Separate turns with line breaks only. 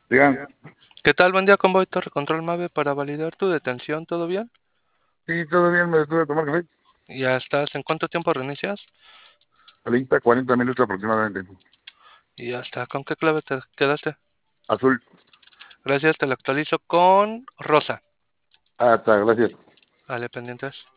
Digan,
¿Qué tal? Buen día, Convoy Torre Control Mave para validar tu detención. ¿Todo bien?
sí, todo bien, me detuve a tomar café.
¿Ya estás? ¿En cuánto tiempo reinicias?
30, 40 minutos aproximadamente.
Y ya está. ¿Con qué clave te quedaste?
Azul.
Gracias, te lo actualizo con Rosa.
Ah, está, gracias.
Vale, pendientes.